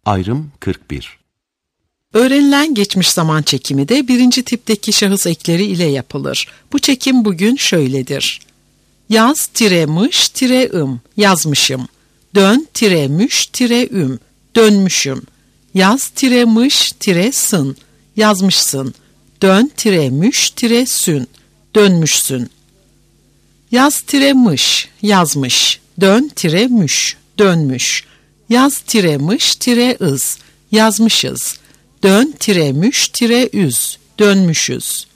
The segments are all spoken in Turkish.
Ayrım 41. Öğrenilen geçmiş zaman çekimi de birinci tipteki şahıs ekleri ile yapılır. Bu çekim bugün şöyledir. Yaz-mış-ım, yazmışım. Dön-müş-üm, dönmüşüm. Yaz-mış-sın, yazmışsın. Dön-müş-sün, dönmüşsün. Yaz-mış, yazmış. Dön-müş, dönmüş. Yaz-mış-ız, yazmışız. Dön-müş-üz, dönmüşüz.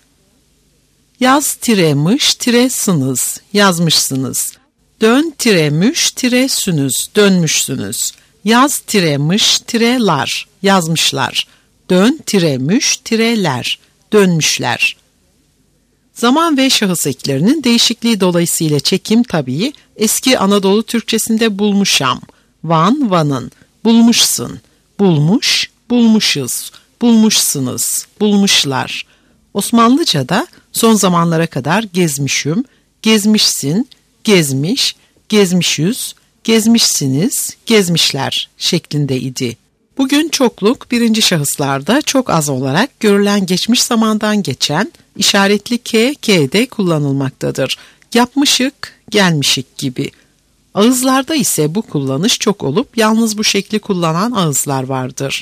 Yaz-mış-sınız, yazmışsınız. Dön-müş-sünüz, dönmüşsünüz. Yaz-lar, yazmışlar. Dön-müş-ler, dönmüşler. Zaman ve şahıs eklerinin değişikliği dolayısıyla çekim tabii eski Anadolu Türkçesinde bulmuşam, van, vanın, bulmuşsun, bulmuş, bulmuşuz, bulmuşsunuz, bulmuşlar. Osmanlıca'da son zamanlara kadar gezmişüm, gezmişsin, gezmiş, gezmişüz, gezmişsiniz, gezmişler şeklinde idi. Bugün çokluk birinci şahıslarda çok az olarak görülen geçmiş zamandan geçen işaretli k'de kullanılmaktadır. Yapmışık, gelmişik gibi. Ağızlarda ise bu kullanış çok olup yalnız bu şekli kullanan ağızlar vardır.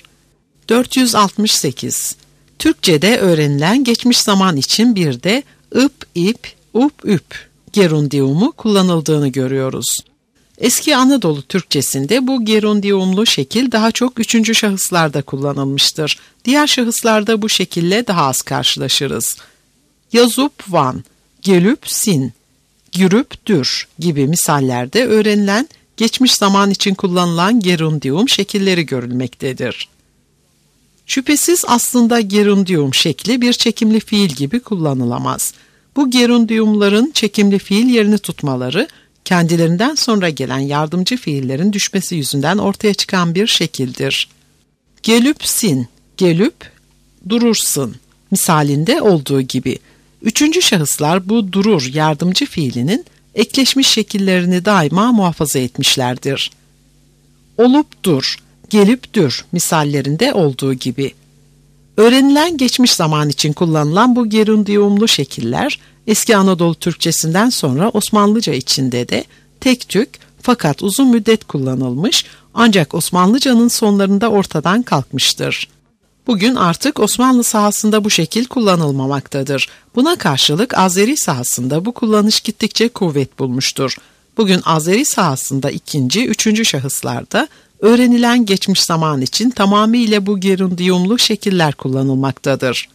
468. Türkçe'de öğrenilen geçmiş zaman için bir de ip, üp gerundiumu kullanıldığını görüyoruz. Eski Anadolu Türkçesinde bu gerundiumlu şekil daha çok üçüncü şahıslarda kullanılmıştır. Diğer şahıslarda bu şekille daha az karşılaşırız. Yazıp van, gelüp sin, gürüp dür gibi misallerde öğrenilen geçmiş zaman için kullanılan gerundium şekilleri görülmektedir. Şüphesiz aslında gerundium şekli bir çekimli fiil gibi kullanılamaz. Bu gerundiumların çekimli fiil yerini tutmaları, kendilerinden sonra gelen yardımcı fiillerin düşmesi yüzünden ortaya çıkan bir şekildir. Gelüpsin, gelüp, durursun misalinde olduğu gibi. Üçüncü şahıslar bu durur yardımcı fiilinin ekleşmiş şekillerini daima muhafaza etmişlerdir. Olup dur, gelip dur misallerinde olduğu gibi. Öğrenilen geçmiş zaman için kullanılan bu gerundiumlu şekiller, eski Anadolu Türkçesinden sonra Osmanlıca içinde de tek tük fakat uzun müddet kullanılmış ancak Osmanlıcanın sonlarında ortadan kalkmıştır. Bugün artık Osmanlı sahasında bu şekil kullanılmamaktadır. Buna karşılık Azeri sahasında bu kullanış gittikçe kuvvet bulmuştur. Bugün Azeri sahasında ikinci, üçüncü şahıslarda öğrenilen geçmiş zaman için tamamıyla bu gerundiumlu şekiller kullanılmaktadır.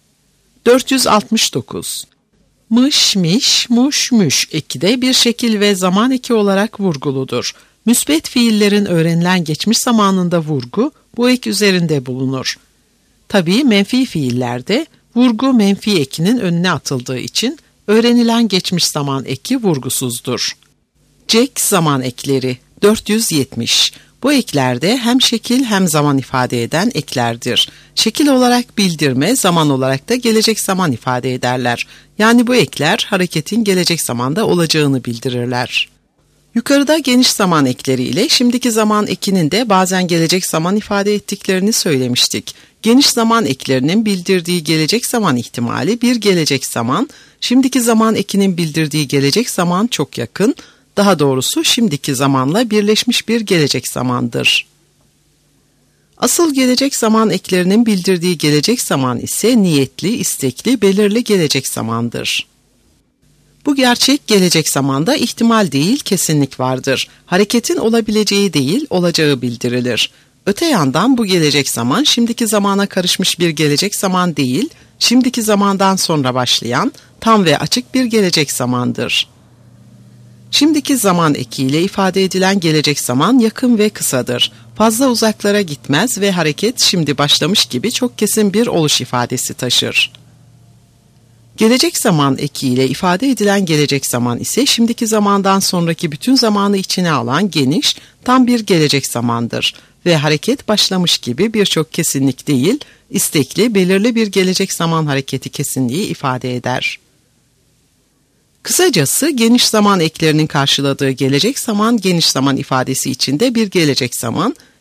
469. Mış, miş, muş, müş eki de bir şekil ve zaman eki olarak vurguludur. Müsbet fiillerin öğrenilen geçmiş zamanında vurgu bu ek üzerinde bulunur. Tabii menfi fiillerde vurgu menfi ekinin önüne atıldığı için öğrenilen geçmiş zaman eki vurgusuzdur. Cek zaman ekleri 470. Bu eklerde hem şekil hem zaman ifade eden eklerdir. Şekil olarak bildirme, zaman olarak da gelecek zaman ifade ederler. Yani bu ekler hareketin gelecek zamanda olacağını bildirirler. Yukarıda geniş zaman ekleri ile şimdiki zaman ekinin de bazen gelecek zaman ifade ettiklerini söylemiştik. Geniş zaman eklerinin bildirdiği gelecek zaman ihtimali bir gelecek zaman, şimdiki zaman ekinin bildirdiği gelecek zaman çok yakın, daha doğrusu şimdiki zamanla birleşmiş bir gelecek zamandır. Asıl gelecek zaman eklerinin bildirdiği gelecek zaman ise niyetli, istekli, belirli gelecek zamandır. Bu gerçek gelecek zamanda ihtimal değil, kesinlik vardır. Hareketin olabileceği değil, olacağı bildirilir. Öte yandan bu gelecek zaman şimdiki zamana karışmış bir gelecek zaman değil, şimdiki zamandan sonra başlayan tam ve açık bir gelecek zamandır. Şimdiki zaman ekiyle ifade edilen gelecek zaman yakın ve kısadır. Fazla uzaklara gitmez ve hareket şimdi başlamış gibi çok kesin bir oluş ifadesi taşır. Gelecek zaman ekiyle ifade edilen gelecek zaman ise şimdiki zamandan sonraki bütün zamanı içine alan geniş, tam bir gelecek zamandır ve hareket başlamış gibi birçok kesinlik değil, istekli, belirli bir gelecek zaman hareketi kesinliği ifade eder. Kısacası geniş zaman eklerinin karşıladığı gelecek zaman geniş zaman ifadesi içinde bir gelecek zaman,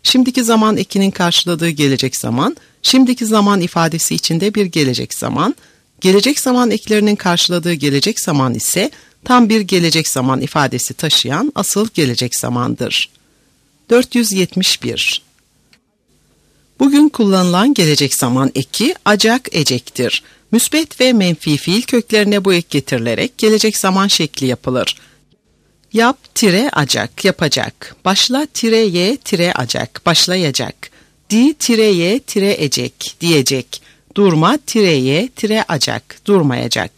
şimdiki zaman ekinin karşıladığı gelecek zaman, şimdiki zaman ifadesi içinde bir gelecek zaman eklerinin karşıladığı gelecek zaman ise tam bir gelecek zaman ifadesi taşıyan asıl gelecek zamandır. 471. Bugün kullanılan gelecek zaman eki acak ecektir. Müsbet ve menfi fiil köklerine bu ek getirilerek gelecek zaman şekli yapılır. Yap-acak, yapacak. Başla-y-acak, başlayacak. Di-y-ecek, diyecek. Durma-y-acak, durmayacak.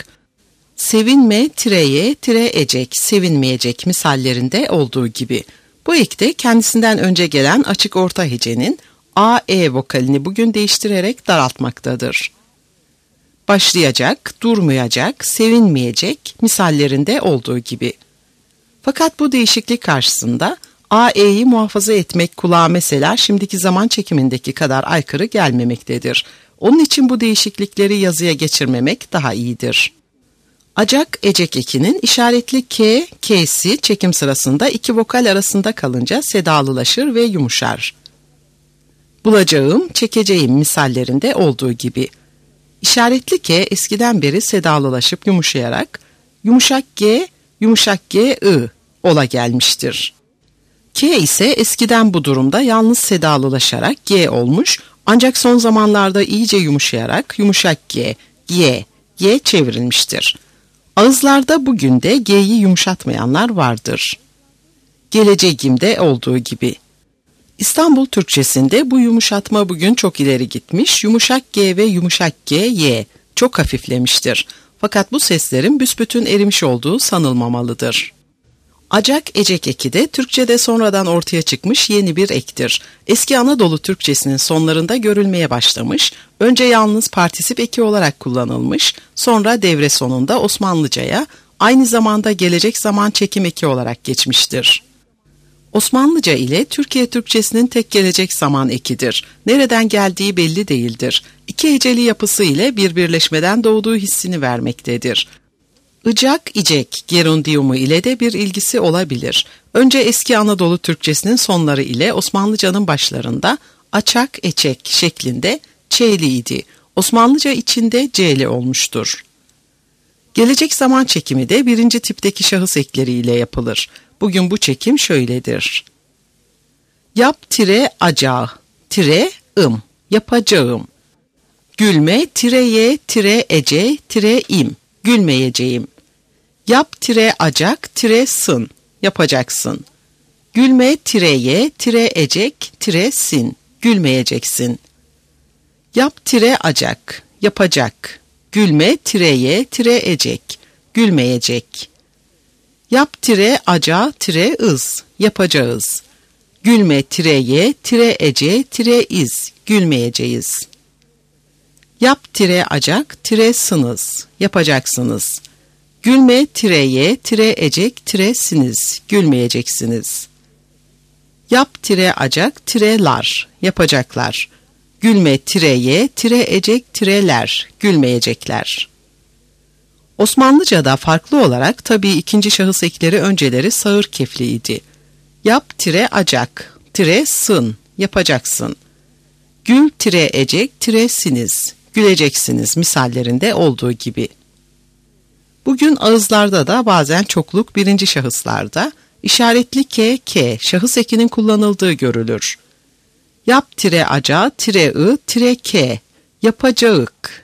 Sevinme-y-ecek, sevinmeyecek misallerinde olduğu gibi. Bu ekte kendisinden önce gelen açık orta hecenin a-e vokalini bugün değiştirerek daraltmaktadır. Başlayacak, durmayacak, sevinmeyecek misallerinde olduğu gibi. Fakat bu değişiklik karşısında a-e'yi muhafaza etmek kulağa mesela şimdiki zaman çekimindeki kadar aykırı gelmemektedir. Onun için bu değişiklikleri yazıya geçirmemek daha iyidir. Acak ecek ekinin işaretli k, k'si çekim sırasında iki vokal arasında kalınca sedalılaşır ve yumuşar. Bulacağım, çekeceğim misallerinde olduğu gibi. İşaretli k eskiden beri sedalılaşıp yumuşayarak yumuşak g, i ola gelmiştir. K ise eskiden bu durumda yalnız sedalılaşarak g olmuş ancak son zamanlarda iyice yumuşayarak yumuşak g, y çevrilmiştir. Ağızlarda bugün de g'yi yumuşatmayanlar vardır. Geleceğimde olduğu gibi. İstanbul Türkçesinde bu yumuşatma bugün çok ileri gitmiş, yumuşak g ve yumuşak g, y çok hafiflemiştir. Fakat bu seslerin büsbütün erimiş olduğu sanılmamalıdır. Acak ecek eki de Türkçe'de sonradan ortaya çıkmış yeni bir ektir. Eski Anadolu Türkçesinin sonlarında görülmeye başlamış, önce yalnız partisip eki olarak kullanılmış, sonra devre sonunda Osmanlıca'ya aynı zamanda gelecek zaman çekim eki olarak geçmiştir. Osmanlıca ile Türkiye Türkçesinin tek gelecek zaman ekidir. Nereden geldiği belli değildir. İki heceli yapısı ile bir birleşmeden doğduğu hissini vermektedir. Icak, icek, gerundiumu ile de bir ilgisi olabilir. Önce eski Anadolu Türkçesinin sonları ile Osmanlıcanın başlarında açak, eçek şeklinde ç'liydi. Osmanlıca içinde c'li olmuştur. Gelecek zaman çekimi de birinci tipteki şahıs ekleriyle yapılır. Bugün bu çekim şöyledir. Yap-acağı, yapacağım. Gülme-ye-ece-im, gülmeyeceğim. Yap-acak-sın, yapacaksın. Gülme-ye-ecek-sin, gülmeyeceksin. Yap-acak, yapacak. Gülme-ye-ecek, gülmeyecek. Yap-aca-ız, yapacağız. Gülme-ye-ece-iz, gülmeyeceğiz. Yap-acak-sınız, yapacaksınız. Gülme-ye-ecek-siniz, gülmeyeceksiniz. Yap-acak-lar, yapacaklar. Gülme-ye-ecek-ler, gülmeyecekler. Osmanlıca'da farklı olarak tabii ikinci şahıs ekleri önceleri sağır kefliydi. Yap-acak-sın, yapacaksın. Gül-ecek-siniz, güleceksiniz misallerinde olduğu gibi. Bugün ağızlarda da bazen çokluk birinci şahıslarda işaretli k şahıs ekinin kullanıldığı görülür. Yap-aca-ı-k, yapacağık,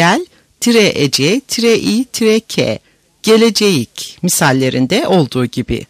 gel-ece-i-k, geleceğik misallerinde olduğu gibi.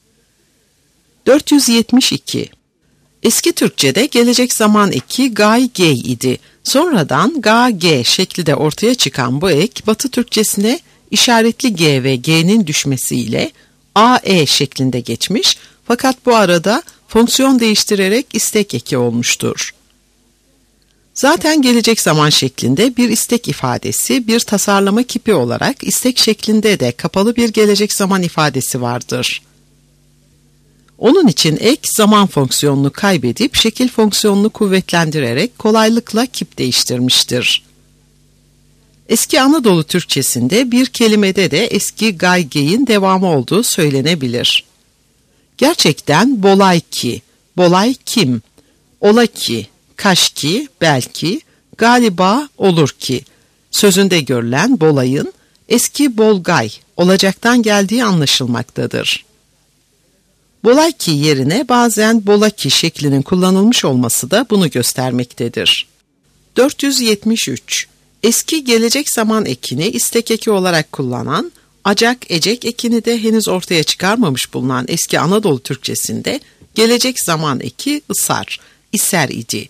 472. Eski Türkçe'de gelecek zaman eki gay-gey idi. Sonradan ga-g şekli de ortaya çıkan bu ek, Batı Türkçesine işaretli g ve g'nin düşmesiyle a-e şeklinde geçmiş, fakat bu arada fonksiyon değiştirerek istek eki olmuştur. Zaten gelecek zaman şeklinde bir istek ifadesi, bir tasarlama kipi olarak istek şeklinde de kapalı bir gelecek zaman ifadesi vardır. Onun için ek zaman fonksiyonunu kaybedip şekil fonksiyonunu kuvvetlendirerek kolaylıkla kip değiştirmiştir. Eski Anadolu Türkçesinde bir kelimede de eski gay-gey'in devamı olduğu söylenebilir. Gerçekten bolay ki, bolay kim, Ola ki, kaşki, belki, galiba, olur ki sözünde görülen bolayın eski bolgay olacaktan geldiği anlaşılmaktadır. Bolay ki yerine bazen bolaki şeklinin kullanılmış olması da bunu göstermektedir. 473. Eski gelecek zaman ekini istek eki olarak kullanan, acak, ecek ekini de henüz ortaya çıkarmamış bulunan eski Anadolu Türkçesinde gelecek zaman eki ısar, iser idi.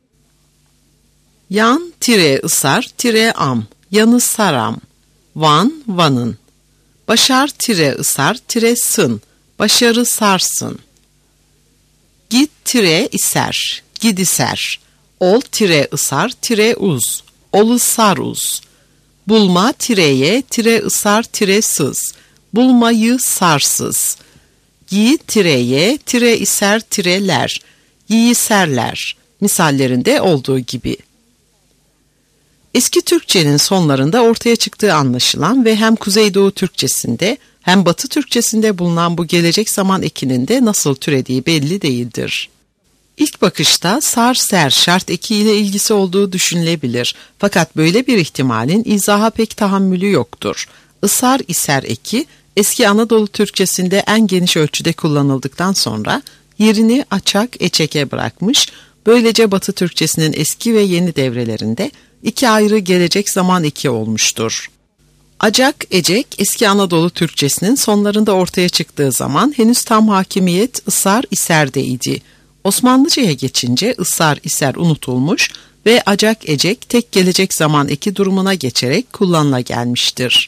Yan, ısar, am, yanı saram, van, vanın. Başar, ısar, sın, başarı sarsın. Git, iser, gidiser. Ol, ısar, uz, olu saruz. Bulma, ısar, sız, bulmayı sarsız. Giy, iser, ler, yiyiserler. Misallerinde olduğu gibi. Eski Türkçenin sonlarında ortaya çıktığı anlaşılan ve hem Kuzeydoğu Türkçesinde hem Batı Türkçesinde bulunan bu gelecek zaman ekinin de nasıl türediği belli değildir. İlk bakışta sar-ser şart eki ile ilgisi olduğu düşünülebilir. Fakat böyle bir ihtimalin izaha pek tahammülü yoktur. Isar-iser eki eski Anadolu Türkçesinde en geniş ölçüde kullanıldıktan sonra yerini açak, eçeke bırakmış, böylece Batı Türkçesinin eski ve yeni devrelerinde iki ayrı gelecek zaman eki olmuştur. Acak, ecek eski Anadolu Türkçesinin sonlarında ortaya çıktığı zaman henüz tam hakimiyet ısar, iserde idi. Osmanlıca'ya geçince ısar, iser unutulmuş ve acak, ecek tek gelecek zaman eki durumuna geçerek kullanıla gelmiştir.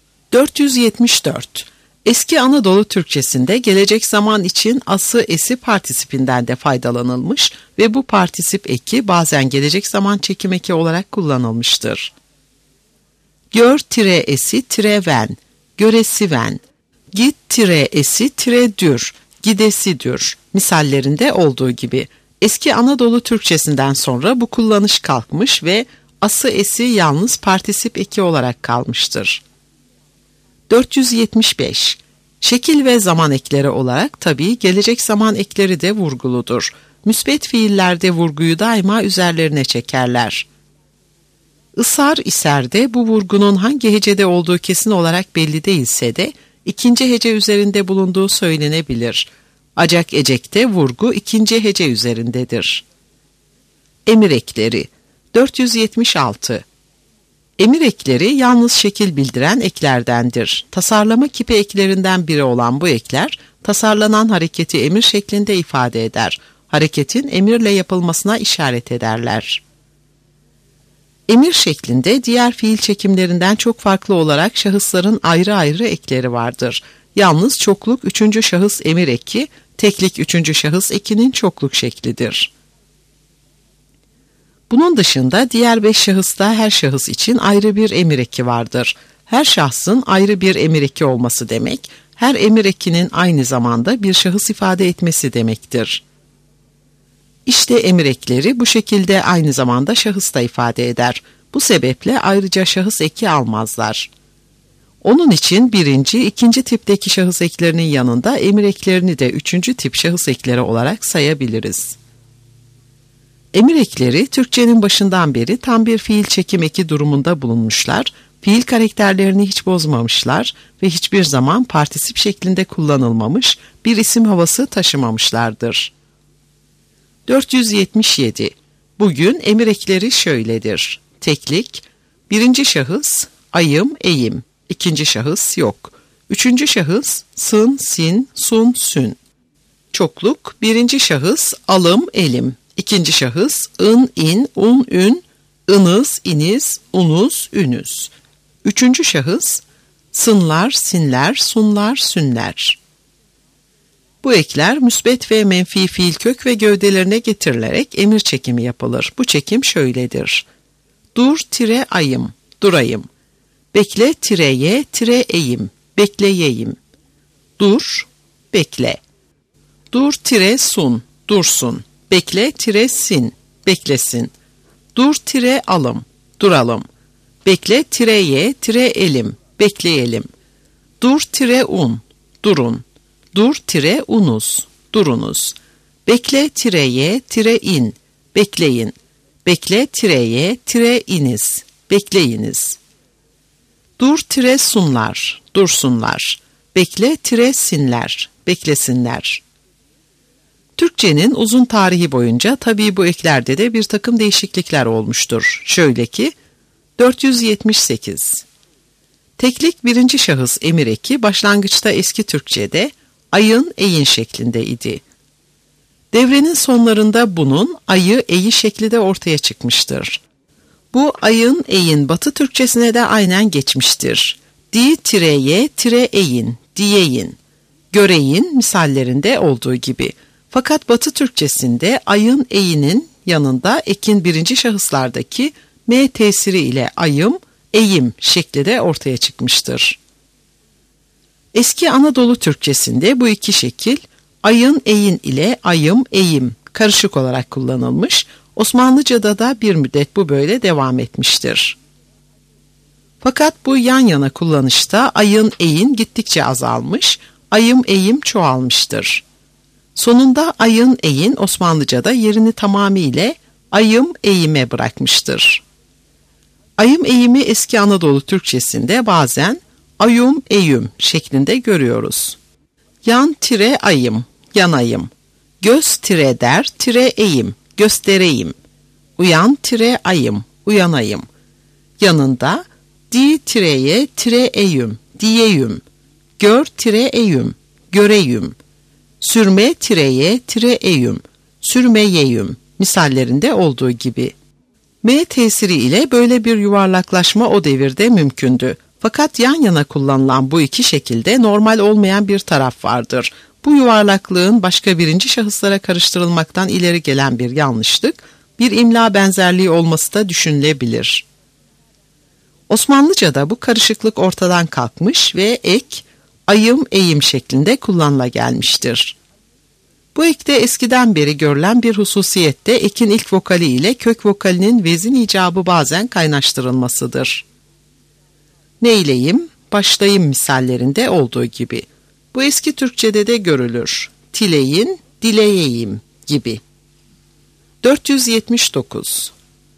474. Eski Anadolu Türkçesinde gelecek zaman için ası, esi partisipinden de faydalanılmış ve bu partisip eki bazen gelecek zaman çekim eki olarak kullanılmıştır. Gör, esi, ven, göresi ven. Git, esi, dür, gidesi dür. Misallerinde olduğu gibi. Eski Anadolu Türkçesinden sonra bu kullanış kalkmış ve ası, esi yalnız partisip eki olarak kalmıştır. 475. Şekil ve zaman ekleri olarak tabii gelecek zaman ekleri de vurguludur. Müsbet fiillerde vurguyu daima üzerlerine çekerler. Isar, iserde bu vurgunun hangi hecede olduğu kesin olarak belli değilse de ikinci hece üzerinde bulunduğu söylenebilir. Acak, ecekte vurgu ikinci hece üzerindedir. Emir ekleri 476. Emir ekleri yalnız şekil bildiren eklerdendir. Tasarlama kipi eklerinden biri olan bu ekler, tasarlanan hareketi emir şeklinde ifade eder. Hareketin emirle yapılmasına işaret ederler. Emir şeklinde diğer fiil çekimlerinden çok farklı olarak şahısların ayrı ayrı ekleri vardır. Yalnız çokluk üçüncü şahıs emir eki, teklik üçüncü şahıs ekinin çokluk şeklidir. Bunun dışında diğer 5 şahısta her şahıs için ayrı bir emir eki vardır. Her şahsın ayrı bir emir eki olması demek, her emir ekinin aynı zamanda bir şahıs ifade etmesi demektir. İşte emir ekleri bu şekilde aynı zamanda şahıs da ifade eder. Bu sebeple ayrıca şahıs eki almazlar. Onun için birinci, ikinci tipteki şahıs eklerinin yanında emir eklerini de üçüncü tip şahıs ekleri olarak sayabiliriz. Emir ekleri Türkçenin başından beri tam bir fiil çekim eki durumunda bulunmuşlar, fiil karakterlerini hiç bozmamışlar ve hiçbir zaman partisip şeklinde kullanılmamış, bir isim havası taşımamışlardır. 477. Bugün emir ekleri şöyledir. Teklik, birinci şahıs, ayım, eyim. İkinci şahıs yok. Üçüncü şahıs, sın, sin, sun, sün. Çokluk, birinci şahıs, alım, elim. İkinci şahıs, ın, in, un, ün, ınız, iniz, unuz, ünüz. Üçüncü şahıs, sınlar, sinler, sunlar, sünler. Bu ekler müsbet ve menfi fiil kök ve gövdelerine getirilerek emir çekimi yapılır. Bu çekim şöyledir. Dur, ayım, durayım. Bekle, eğim, bekleyeyim. Dur, bekle. Dur, sun, dursun. Bekle, sin, beklesin. Dur, alım, duralım. Bekle, elim, bekleyelim. Dur, un, durun. Dur, unuz, durunuz. Bekle-ye-in, bekleyin. Bekle-ye-iniz, bekleyiniz. Dur-sunlar, dursunlar. Bekle-sinler, beklesinler. Türkçenin uzun tarihi boyunca tabii bu eklerde de bir takım değişiklikler olmuştur. Şöyle ki, 478. Teklik birinci şahıs emir eki başlangıçta eski Türkçe'de ayın, eyin şeklinde idi. Devrenin sonlarında bunun ayı, eyi şekli de ortaya çıkmıştır. Bu ayın, eyin Batı Türkçesine de aynen geçmiştir. Di-ye-eyin, diyeyin, göreyin misallerinde olduğu gibi. Fakat Batı Türkçesinde ayın, eyinin yanında ekin birinci şahıslardaki m tesiri ile ayım, eyim şekli de ortaya çıkmıştır. Eski Anadolu Türkçesinde bu iki şekil ayın, eyin ile ayım, eyim karışık olarak kullanılmış, Osmanlıca'da da bir müddet bu böyle devam etmiştir. Fakat bu yan yana kullanışta ayın, eyin gittikçe azalmış, ayım, eyim çoğalmıştır. Sonunda ayın, eyin Osmanlıca'da yerini tamamıyla ayım, eyime bırakmıştır. Ayım, eyimi eski Anadolu Türkçesinde bazen ayum, eyüm şeklinde görüyoruz. Yan-ayım, yanayım. Göz-der-eyim, göstereyim. Uyan-ayım, uyanayım. Yanında di-eyüm, diyeyüm. Gör-eyüm, göreyüm. Sürme-eyüm, sürmeyeyüm misallerinde olduğu gibi. M tesiri ile böyle bir yuvarlaklaşma o devirde mümkündü. Fakat yan yana kullanılan bu iki şekilde normal olmayan bir taraf vardır. Bu yuvarlaklığın başka birinci şahıslara karıştırılmaktan ileri gelen bir yanlışlık, bir imla benzerliği olması da düşünülebilir. Osmanlıca'da bu karışıklık ortadan kalkmış ve ek, ayım, eyim şeklinde kullanıla gelmiştir. Bu ekte eskiden beri görülen bir hususiyette ekin ilk vokali ile kök vokalinin vezin icabı bazen kaynaştırılmasıdır. Neyleyim, başlayayım misallerinde olduğu gibi. Bu eski Türkçede de görülür. Tileyin, dileyeyim gibi. 479.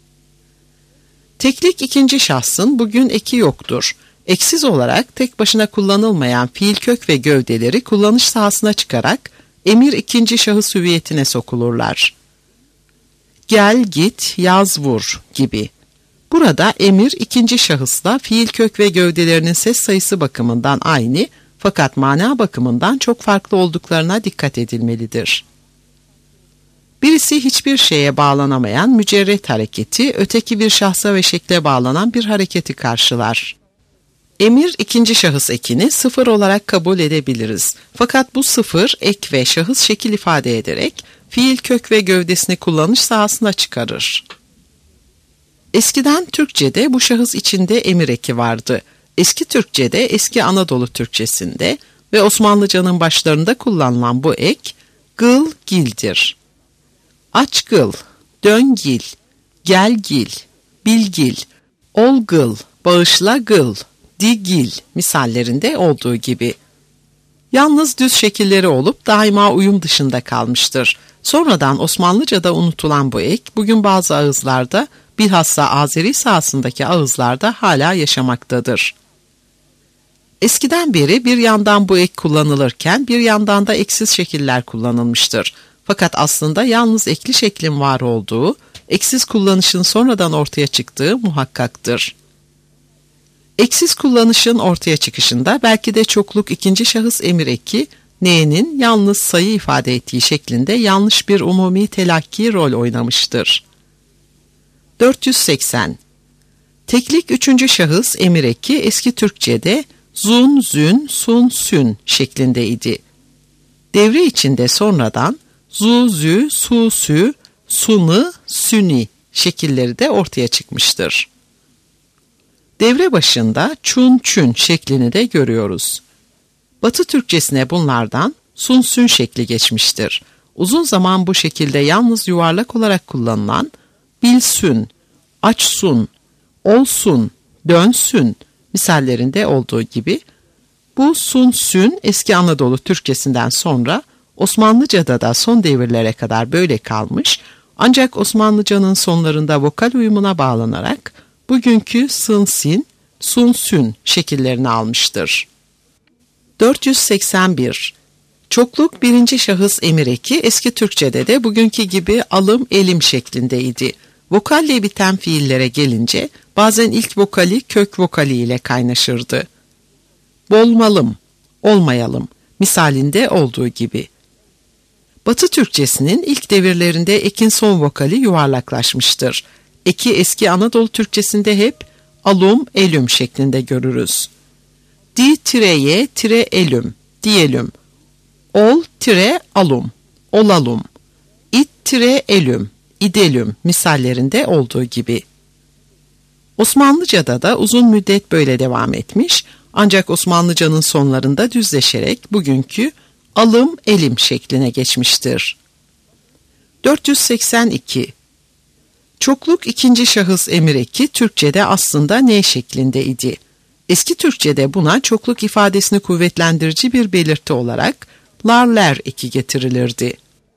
Teklik ikinci şahsın bugün eki yoktur. Eksiz olarak tek başına kullanılmayan fiil kök ve gövdeleri kullanış sahasına çıkarak emir ikinci şahıs hüviyetine sokulurlar. Gel, git, yaz, vur gibi. Burada emir ikinci şahısla fiil kök ve gövdelerinin ses sayısı bakımından aynı fakat mana bakımından çok farklı olduklarına dikkat edilmelidir. Birisi hiçbir şeye bağlanamayan mücerret hareketi, öteki bir şahsa ve şekle bağlanan bir hareketi karşılar. Emir ikinci şahıs ekini sıfır olarak kabul edebiliriz. Fakat bu sıfır ek ve şahıs şekil ifade ederek fiil kök ve gövdesini kullanış sahasına çıkarır. Eskiden Türkçe'de bu şahıs içinde emir eki vardı. Eski Türkçe'de eski Anadolu Türkçesinde ve Osmanlıca'nın başlarında kullanılan bu ek gıl gildir. Aç gıl, dön gil, gel gil, bil gil, ol gıl, bağışla gıl, di gil misallerinde olduğu gibi. Yalnız düz şekilleri olup daima uyum dışında kalmıştır. Sonradan Osmanlıca'da unutulan bu ek bugün bazı ağızlarda bilhassa Azeri sahasındaki ağızlarda hala yaşamaktadır. Eskiden beri bir yandan bu ek kullanılırken bir yandan da eksiz şekiller kullanılmıştır. Fakat aslında yalnız ekli şeklin var olduğu, eksiz kullanışın sonradan ortaya çıktığı muhakkaktır. Eksiz kullanışın ortaya çıkışında belki de çokluk ikinci şahıs emir eki, n'nin yalnız sayı ifade ettiği şeklinde yanlış bir umumi telakki rol oynamıştır. 480. Teklik üçüncü şahıs emir eki eski Türkçe'de zun, zün, sun, sün şeklindeydi. Devre içinde sonradan zu, zü, su, sü, sunu, süni şekilleri de ortaya çıkmıştır. Devre başında çun, çün şeklini de görüyoruz. Batı Türkçesine bunlardan sun, sün şekli geçmiştir. Uzun zaman bu şekilde yalnız yuvarlak olarak kullanılan bilsün, açsun, olsun, dönsün misallerinde olduğu gibi bu sun, sün eski Anadolu Türkçesinden sonra Osmanlıca'da da son devirlere kadar böyle kalmış, ancak Osmanlıca'nın sonlarında vokal uyumuna bağlanarak bugünkü sın-sin, sun-sün şekillerini almıştır. 481. Çokluk birinci şahıs emir eki eski Türkçe'de de bugünkü gibi alım elim şeklindeydi. Vokalle biten fiillere gelince bazen ilk vokali kök vokali ile kaynaşırdı. Bolmalım, olmayalım misalinde olduğu gibi. Batı Türkçesinin ilk devirlerinde ekin son vokali yuvarlaklaşmıştır. Eki eski Anadolu Türkçesinde hep alum elüm şeklinde görürüz. Di-ye-elüm diyelim. Ol-alum olalum. İt-elüm idelüm misallerinde olduğu gibi. Osmanlıca'da da uzun müddet böyle devam etmiş, ancak Osmanlıca'nın sonlarında düzleşerek bugünkü alım elim şekline geçmiştir. 482. Çokluk ikinci şahıs emir eki Türkçe'de aslında ne şeklindeydi. Eski Türkçe'de buna çokluk ifadesini kuvvetlendirici bir belirti olarak lar-ler eki getirilirdi.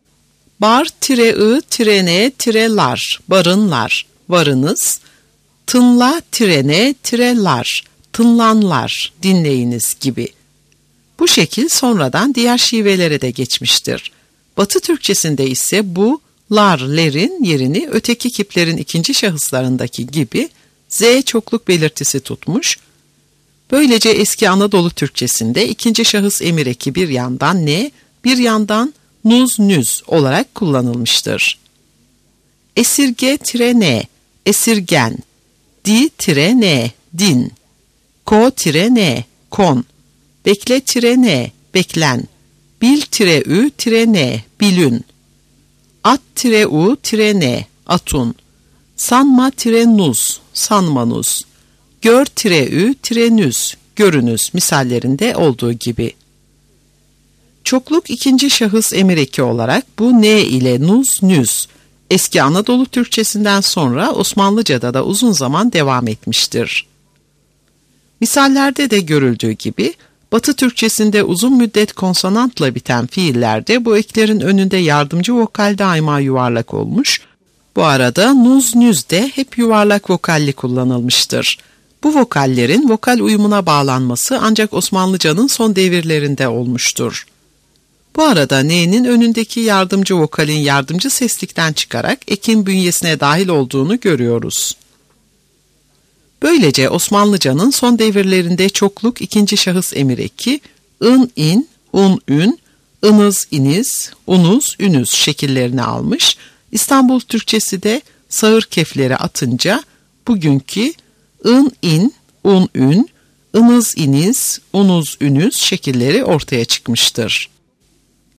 Bar-ı-n-lar, barınlar, varınız, tınla-ne-lar, tınlanlar, dinleyiniz gibi. Bu şekil sonradan diğer şivelere de geçmiştir. Batı Türkçesinde ise bu lar-lerin yerini öteki kiplerin ikinci şahıslarındaki gibi z çokluk belirtisi tutmuş. Böylece eski Anadolu Türkçesinde ikinci şahıs emir eki bir yandan ne, bir yandan nuz-nüz olarak kullanılmıştır. Esirge-ne, esirgen, di-ne, din, ko-ne, kon, bekle-ne, beklen, bil-ü-ne, bilün, at-u-ne, atun, sanma-nuz, sanmanuz, gör-ü-nüz, görünüz misallerinde olduğu gibi. Çokluk ikinci şahıs emir eki olarak bu ne ile nuz, nüz, eski Anadolu Türkçesinden sonra Osmanlıca'da da uzun zaman devam etmiştir. Misallerde de görüldüğü gibi, Batı Türkçesinde uzun müddet konsonantla biten fiillerde bu eklerin önünde yardımcı vokal daima yuvarlak olmuş, bu arada nuz, nüz de hep yuvarlak vokalli kullanılmıştır. Bu vokallerin vokal uyumuna bağlanması ancak Osmanlıca'nın son devirlerinde olmuştur. Bu arada n'nin önündeki yardımcı vokalin yardımcı seslikten çıkarak ekin bünyesine dahil olduğunu görüyoruz. Böylece Osmanlıca'nın son devirlerinde çokluk ikinci şahıs emir eki, in, un, ınız, iniz, unuz, ünüz şekillerini almış, İstanbul Türkçesi de sağır kefleri atınca bugünkü in, un, ınız, iniz, unuz, ünüz şekilleri ortaya çıkmıştır.